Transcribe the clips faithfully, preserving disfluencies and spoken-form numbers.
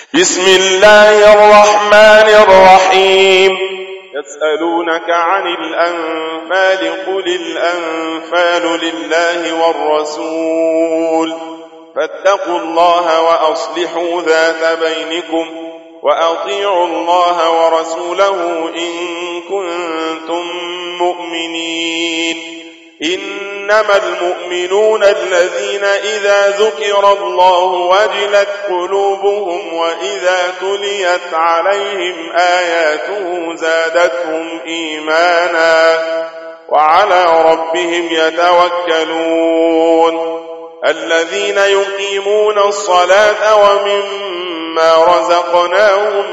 بسم الله الرحمن الرحيم. يسألونك عن الأنفال قل الأنفال لله والرسول فاتقوا الله وأصلحوا ذات بينكم وأطيعوا الله ورسوله إن كنتم مؤمنين. إنما المؤمنون الذين إذا ذكر الله وجلت قلوبهم وإذا تليت عليهم آياته زادتهم إيمانا وعلى ربهم يتوكلون. الذين يقيمون الصلاة ومما رزقناهم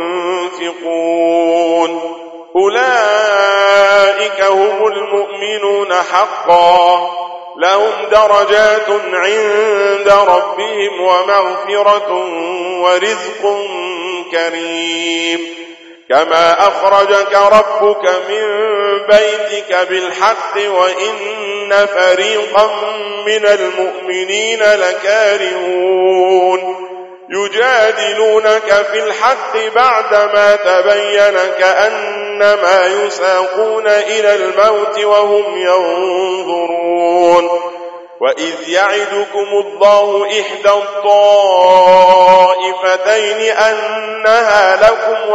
ينفقون أولئك هم المؤمنون حقا لهم درجات عند ربهم ومغفرة ورزق كريم. كما أخرجك ربك من بيتك بالحق وإن فريقا من المؤمنين لكارهون يجادلونك في الحق بعدما تبين كأنما يساقون إلى الموت وهم ينظرون. وإذ يعدكم الله إحدى الطائفتين أنها لكم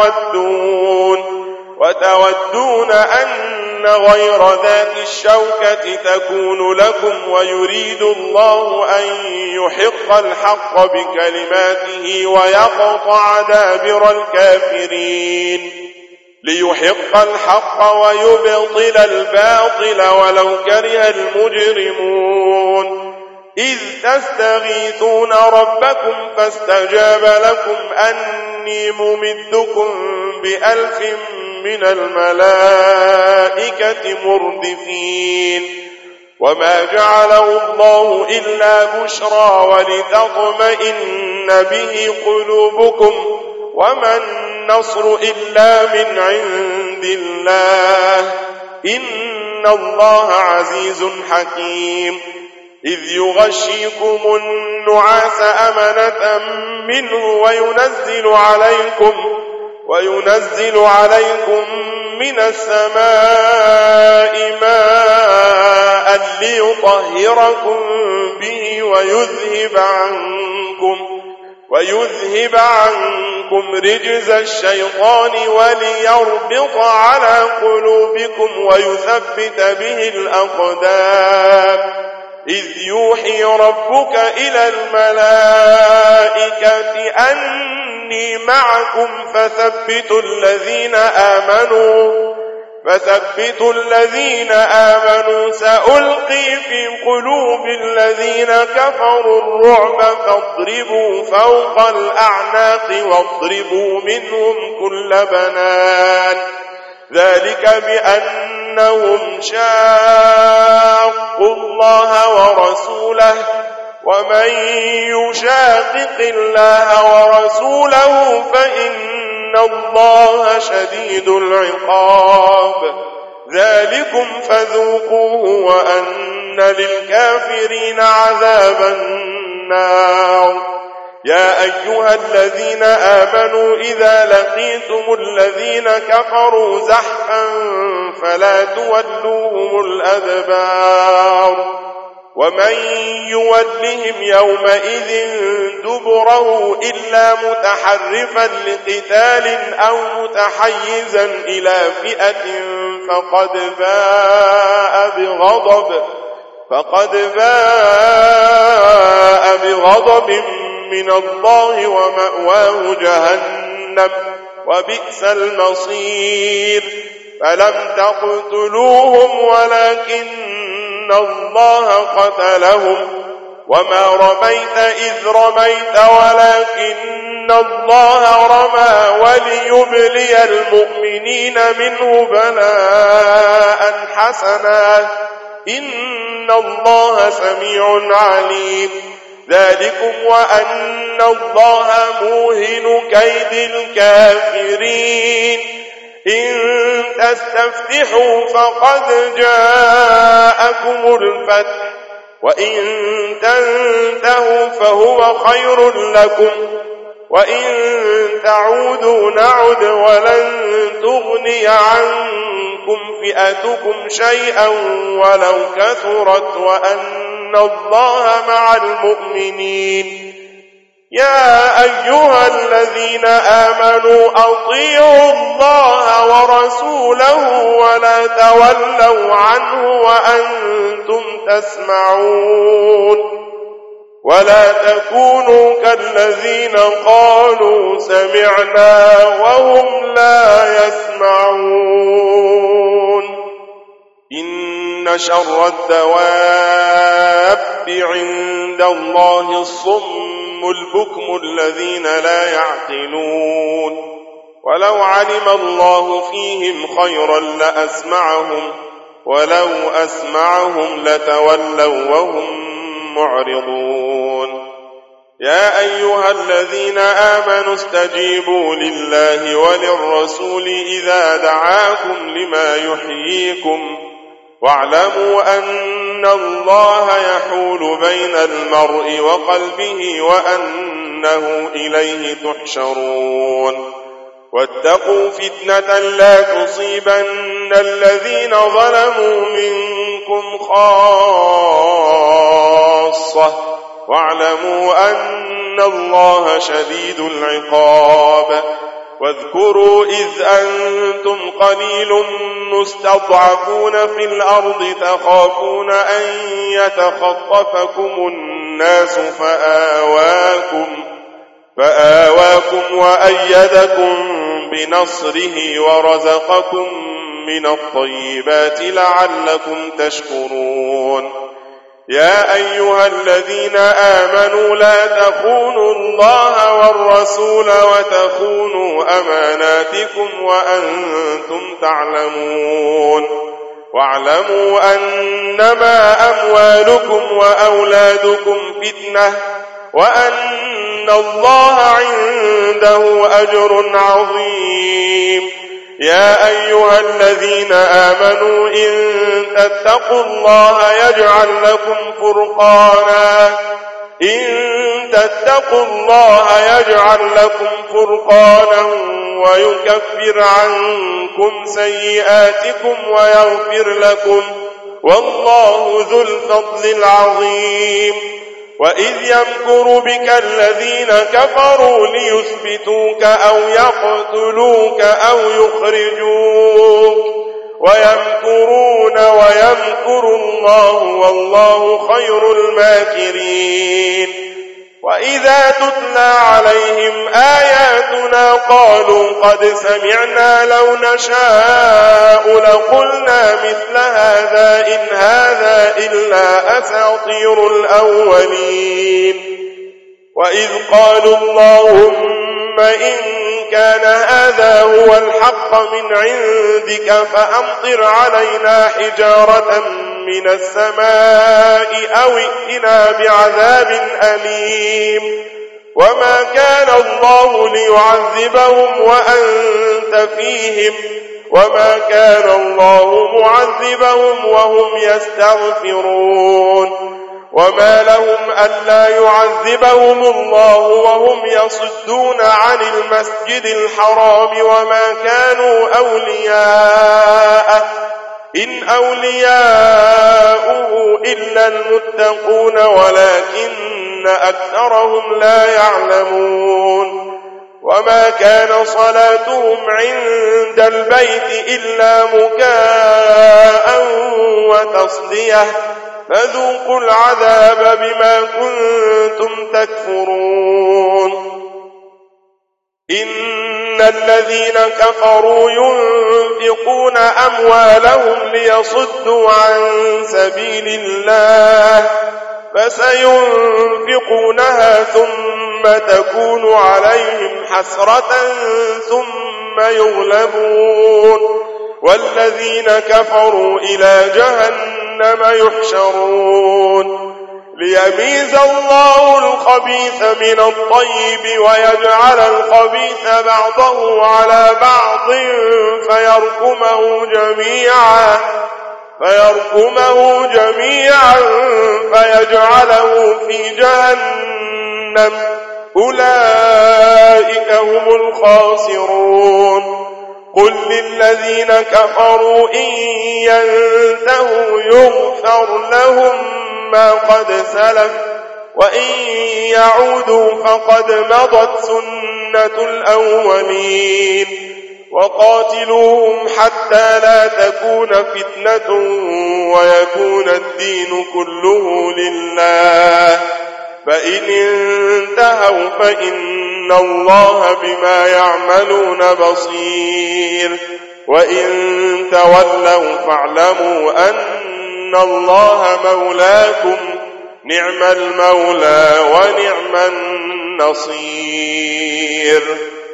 وتودون وتودون أن غير ذات الشوكة تكون لكم ويريد الله أن يحق الحق بكلماته ويقطع دابر الكافرين ليحق الحق ويبطل الباطل ولو كره المجرمون. إذ تستغيثون ربكم فاستجاب لكم أني ممدكم بألف من الملائكة مردفين. وما جعله الله إلا بشرى ولتطمئن به قلوبكم وما النصر إلا من عند الله إن الله عزيز حكيم. إذ يغشيكم النعاس أمنة منه وينزل عليكم وينزل عليكم من السماء ماء ليطهركم به ويذهب عنكم ويذهب عنكم رجز الشيطان وليربط على قلوبكم ويثبت به الأقدام. إذ يوحي ربك إلى الملائكة أني معكم فثبتوا الذين آمنوا فثبتوا الذين آمنوا سألقي في قلوب الذين كفروا الرعب فاضربوا فوق الأعناق واضربوا منهم كل بنان. ذلك بأنهم شاقوا الله ورسوله ومن يشاقق الله ورسوله فإن الله شديد العقاب. ذلكم فذوقوه وأن للكافرين عذاب النار. يا أيها الذين آمنوا إذا لقيتم الذين كفروا زحفا فلا تولوهم الأدبار. ومن يولهم يومئذ دبره إلا متحرفا لقتال أو متحيزا إلى فئة فقد باء بغضب فقد باء بغضب من الله ومأواه جهنم وبئس المصير. فلم تقتلوهم ولكن الله قتلهم وما رميت إذ رميت ولكن الله رمى وليبلي المؤمنين منه بلاء حسنا إن الله سميع عليم. ذلكم وأن الله موهن كيد الكافرين. إن تستفتحوا فقد جاءكم الفتح وإن تنتهوا فهو خير لكم وإن تعودوا نعد ولن تغني عنكم فئتكم شيئا ولو كثرت وأن الله مع المؤمنين. يا أيها الذين آمنوا أطيعوا الله ورسوله ولا تولوا عنه وأنتم تسمعون ولا تكونوا كالذين قالوا سمعنا وهم لا يسمعون. إن شر الدواب عند الله الصم البكم الذين لا يعقلون ولو علم الله فيهم خيرا لأسمعهم ولو أسمعهم لتولوا وهم معرضون. يا أيها الذين آمنوا استجيبوا لله وللرسول إذا دعاكم لما يحييكم واعلموا أن الله يحول بين المرء وقلبه وأنه إليه تحشرون. واتقوا فتنة لا تصيبن الذين ظلموا منكم خاصة واعلموا أن الله شديد العقاب. واذكروا إذ أنتم قليل مستضعفون في الأرض تخافون أن يتخطفكم الناس فآواكم, فآواكم وأيدكم بنصره ورزقكم من الطيبات لعلكم تشكرون. يا أيها الذين آمنوا لا تخونوا الله والرسول وتخونوا أماناتكم وأنتم تعلمون واعلموا أنما أموالكم وأولادكم فتنة وأن الله عنده أجر عظيم. يا أيها الذين آمنوا إن تتقوا الله يجعل لكم فرقانا إن تتقوا الله يجعل لكم فرقانا ويكفر عنكم سيئاتكم ويغفر لكم والله ذو الفضل العظيم. وإذ يمكر بك الذين كفروا ليثبتوك أو يقتلوك أو يخرجوك ويمكرون ويمكر الله والله خير الماكرين. وإذا تتلى عليهم آياتنا قالوا قد سمعنا لو نشاء لقلنا مثل هذا إن هذا إلا أساطير الأولين. وإذ قالوا اللهم إن كان هذا هو الحق من عندك فأمطر علينا حجارة من السماء أو ائتنا بعذاب أليم. وما كان الله ليعذبهم وأنت فيهم وما كان الله معذبهم وهم يستغفرون. وما لهم ألا يعذبهم الله وهم يصدون عن المسجد الحرام وما كانوا أولياءه إن أولياؤه إلا المتقون ولكن أكثرهم لا يعلمون. وما كان صلاتهم عند البيت إلا مكاء وتصدية فذوقوا العذاب بما كنتم تكفرون. إن الذين كفروا ينفقون أموالهم ليصدوا عن سبيل الله فسينفقونها ثم تكون عليهم حسرة ثم يغلبون والذين كفروا إلى جهنم يحشرون. ليميز الله الخبيث من الطيب ويجعل الخبيث بعضه على بعض فيركمه جميعا فيركمه جميعا فيجعله في جهنم أولئك هم الخاسرون. قل للذين كفروا إن ينتهوا يغفر لهم ما قد سلف وإن يعودوا فقد مضت سنة الأولين. وقاتلوهم حتى لا تكون فتنة ويكون الدين كله لله، فإن انتهوا فإن الله بما يعملون بصير. وإن تولوا فاعلموا أن الله مولاكم، نعم المولى ونعم النصير.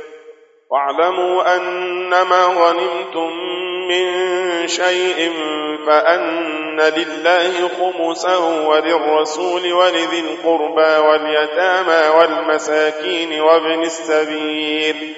واعلموا أنما غنمتم من شيء فأن لله خمسه وللرسول ولذي القربى واليتامى والمساكين وابن السبيل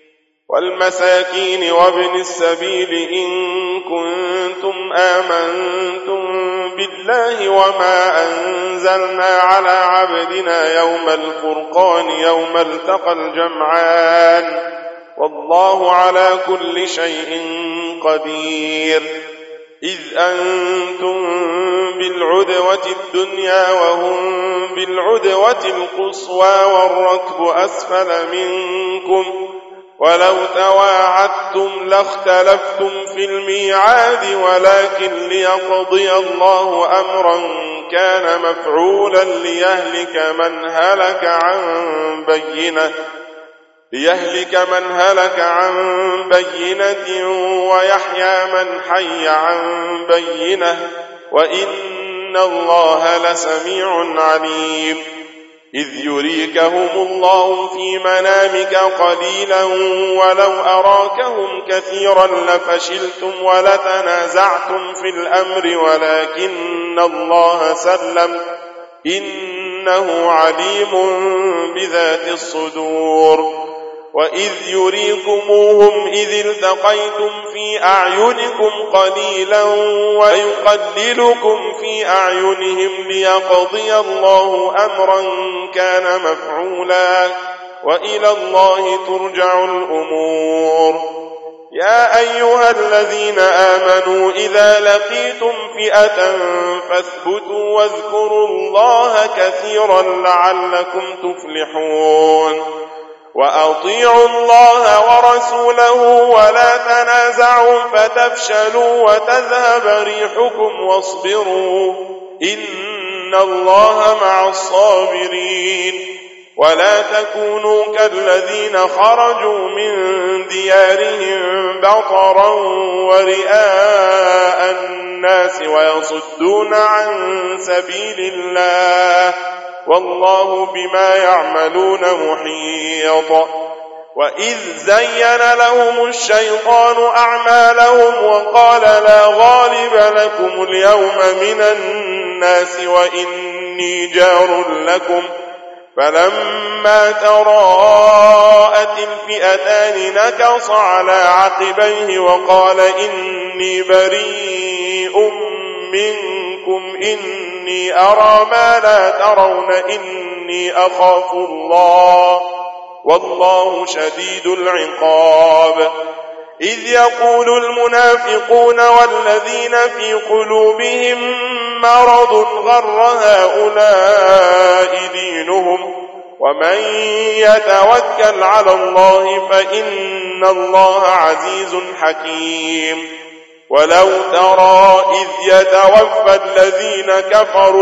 والمساكين وابن السبيل إن كنتم آمنتم بالله وما أنزلنا على عبدنا يوم الفرقان يوم التقى الجمعان، والله على كل شيء قدير. إذ أنتم بالعدوة الدنيا وهم بالعدوة القصوى والركب أسفل منكم، ولو تواعدتم لاختلفتم في الميعاد، ولكن ليقضي الله أمرا كان مفعولا ليهلك من هلك عن بينة ليهلك من هلك عن بينة ويحيى من حي عن بينة، وإن الله لسميع عليم. إذ يريكهم الله في منامك قليلا ولو أراكهم كثيرا لفشلتم ولتنازعتم في الأمر ولكن الله سلم، إنه عليم بذات الصدور. وإذ يريكموهم إذ التقيتم في أعينكم قليلا ويقللكم في أعينهم ليقضي الله أمرا كان مفعولا، وإلى الله ترجع الأمور. يا أيها الذين آمنوا إذا لقيتم فئة فاثبتوا واذكروا الله كثيرا لعلكم تفلحون. وأطيعوا الله ورسوله ولا تنازعوا فتفشلوا وتذهب ريحكم واصبروا إن الله مع الصابرين. ولا تكونوا كالذين خرجوا من ديارهم بطرا ورئاء الناس ويصدون عن سبيل الله، والله بما يعملون محيط. وإذ زين لهم الشيطان أعمالهم وقال لا غالب لكم اليوم من الناس وإني جار لكم، فلما تراءت الفئتان نكص على عقبيه وقال إني بريء منكم إني أرى ما لا ترون إني أخاف الله والله شديد العقاب. إذ يقول المنافقون والذين في قلوبهم مرض غر هؤلاء دينهم ومن يتوكل على الله فإن الله عزيز حكيم. ولو ترى إذ يتوفى الذين كفروا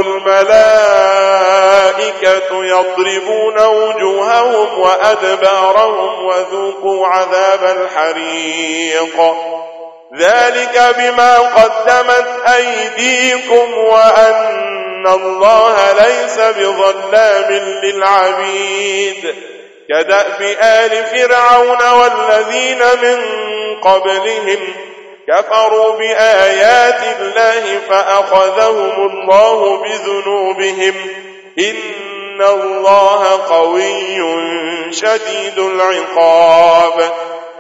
الملائكة يضربون وجوههم وأدبارهم وذوقوا عذاب الحريق، ذلك بما قدمت أيديكم وأن الله ليس بظلام للعبيد. كدأب آل فرعون والذين من قبلهم كفروا بآيات الله فأخذهم الله بذنوبهم إن الله قوي شديد العقاب.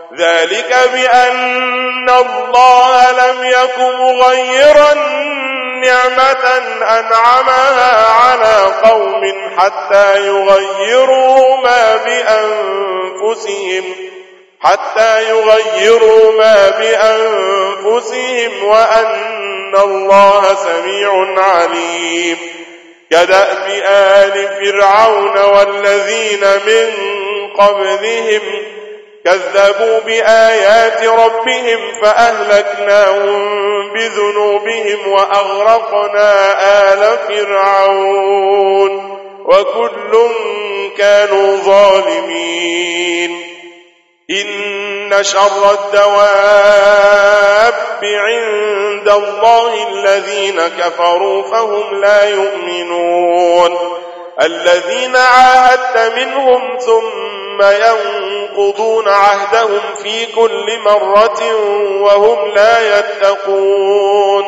ذلك بأن الله لم يك مغيرا نعمة أنعمها على قوم حتى يغيروا ما بأنفسهم حتى يغيروا ما بأنفسهم وأن الله سميع عليم. كدأب آل فرعون والذين من قبلهم كذبوا بآيات ربهم فأهلكناهم بذنوبهم وأغرقنا آل فرعون وكل كانوا ظالمين. إن شر الدواب عند الله الذين كفروا فهم لا يؤمنون. الذين عاهدت منهم ثم ينقضون عهدهم في كل مرة وهم لا يتقون.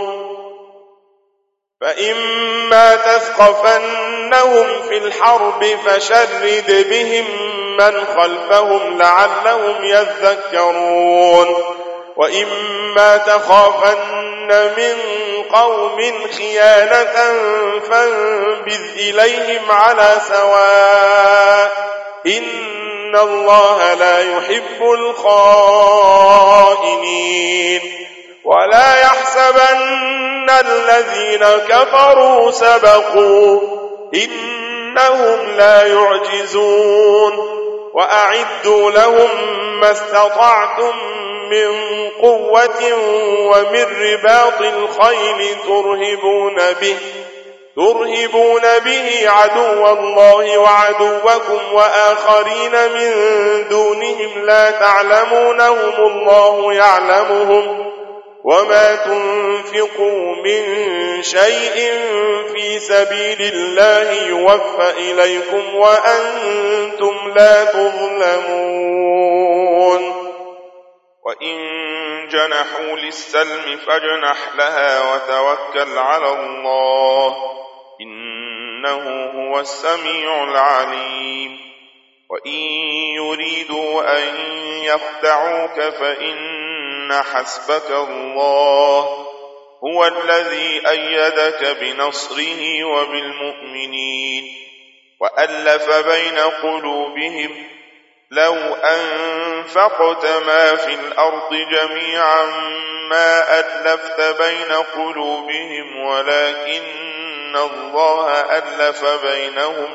فإما تثقفنهم في الحرب فشرد بهم من خلفهم لعلهم يذكرون. وإما تخافن من قوم خيانة فانبذ إليهم على سواء إن الله لا يحب الخائنين. ولا يحسبن الذين كفروا سبقوا إنهم لا يعجزون. وأعدوا لهم ما استطعتم من قوة ومن رباط الخيل ترهبون به ترهبون به عدو الله وعدوكم وآخرين من دونهم لا تعلمونهم الله يعلمهم. وما تنفقوا من شيء في سبيل الله يوفى إليكم وأنتم لا تظلمون. وإن جنحوا للسلم فاجنح لها وتوكل على الله إنه هو السميع العليم. وإن يريدوا أن يخدعوك فإن حسبك الله هو الذي أيدك بنصره وبالمؤمنين وألف بين قلوبهم لو أنفقت ما في الأرض جميعا ما ألفت بين قلوبهم ولكن الله ألف بينهم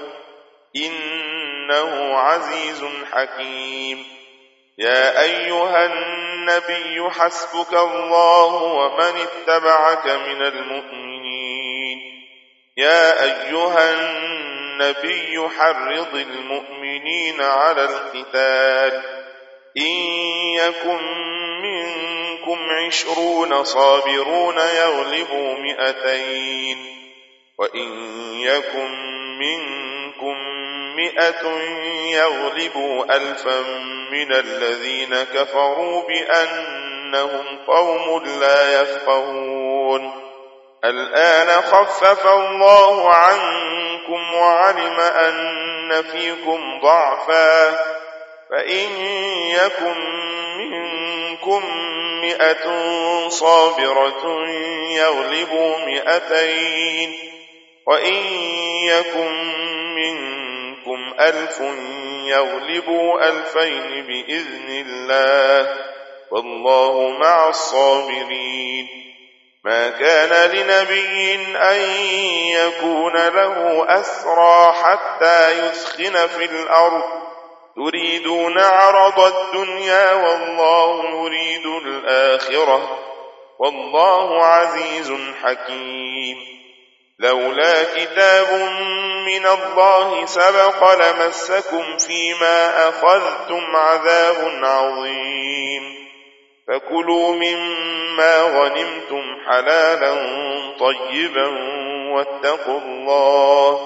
إنه عزيز حكيم. يا أيها النبي حسبك الله ومن اتبعك من المؤمنين. يا أيها النبي حرض المؤمنين على القتال إن يكن منكم عشرون صابرون يغلبوا مئتين وإن يكن منكم مئة يغلبوا ألفا من الذين كفروا بأنهم قوم لا يفقهون. الآن خفف الله عنكم وعلم أن فيكم ضعفا فإن يكن منكم مئة صابرة يغلبوا مئتين وإن يكن منكم ألف يغلبوا ألفين بإذن الله والله مع الصابرين. ما كان لنبي أن يكون له أسرى حتى يثخن في الأرض تريدون عرض الدنيا والله يريد الآخرة والله عزيز حكيم. لولا كتاب من الله سبق لمسكم فيما أخذتم عذاب عظيم. فكلوا مما غنمتم حلالا طيبا واتقوا الله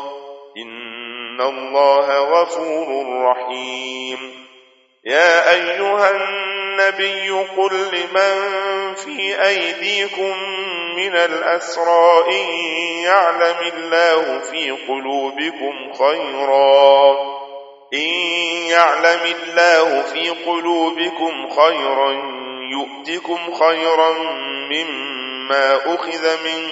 إن الله غفور رحيم. يا أيها النبي قل لمن في أيديكم من الأسرى إن يعلم الله في قلوبكم خيرا إن يعلم الله في قلوبكم خيرا يؤتكم خيرا مما أخذ منكم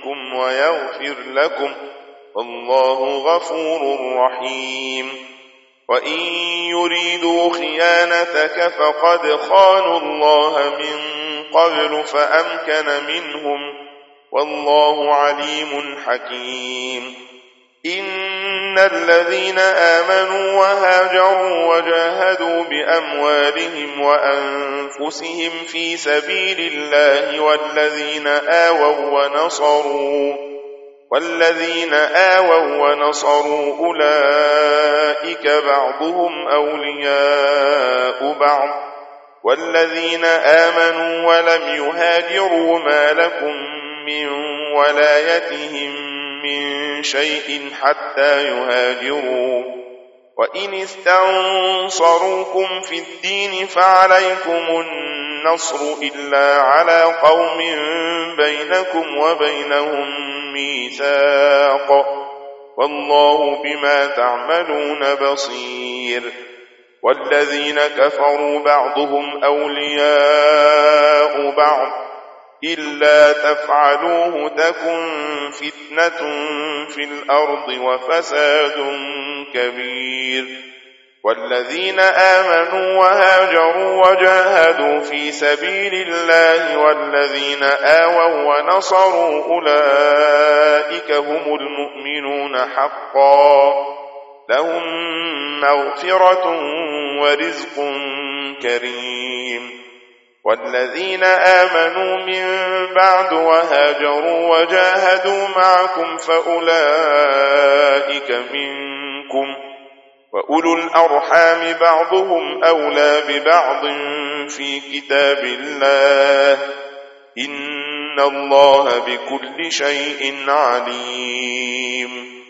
منكم ويغفر لكم والله غفور رحيم وإن يريدوا خيانتك فقد خانوا الله من قبل فأمكن منهم والله عليم حكيم إن الذين آمنوا وهاجروا وجاهدوا بأموالهم وأنفسهم في سبيل الله والذين آووا ونصروا والذين آووا ونصروا أولئك بعضهم أولياء بعض والذين آمنوا ولم يهاجروا ما لكم من ولايتهم من شيء حتى يهاجروا وإن استنصروكم في الدين فعليكم النصر إلا على قوم بينكم وبينهم ميثاق والله بما تعملون بصير والذين كفروا بعضهم أولياء بعض إلا تفعلوه تكن فتنة في الأرض وفساد كبير والذين آمنوا وهاجروا وجاهدوا في سبيل الله والذين آووا ونصروا أولئك هم المؤمنون حقا لهم مغفرة ورزق كريم والذين آمنوا من بعد وهاجروا وجاهدوا معكم فأولئك منكم وأولو الأرحام بعضهم أولى ببعض في كتاب الله إن الله بكل شيء عليم